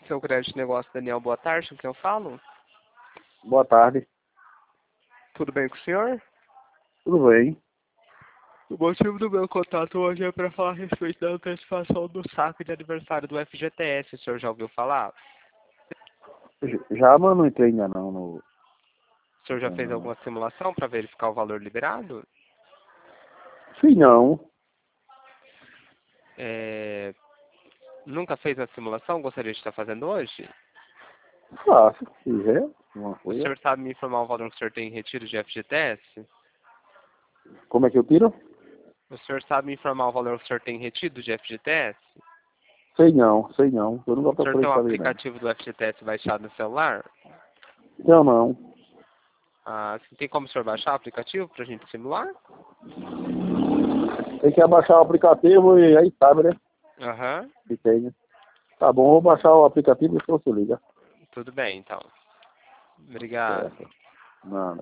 Seu crédito negócio, Daniel, boa tarde, com quem eu falo? Boa tarde. Tudo bem com o senhor? Tudo bem? O motivo do meu contato hoje é para falar a respeito da antecipação do saque de aniversário do FGTS. O senhor já ouviu falar? Já, mas não entrei ainda não. O senhor já fez alguma simulação para verificar o valor liberado? Sim, não. Nunca fez a simulação? Gostaria de estar fazendo hoje? Faço, se quiser. Uma O coisa. senhor sabe me informar o valor que o senhor tem em retiro de FGTS? Como é que eu tiro? O senhor sabe me informar o valor que o senhor tem em retiro de FGTS? Sei não, sei não. Eu nunca O senhor procurei tem um saber não. aplicativo do FGTS baixado no celular? Não, não. Tem como o senhor baixar o aplicativo para a gente simular? Tem que abaixar o aplicativo e aí sabe, né? Aham. Se tem, né? Tá bom, vou baixar o aplicativo e depois você liga. Tudo bem, então. Obrigado. Certo. Não.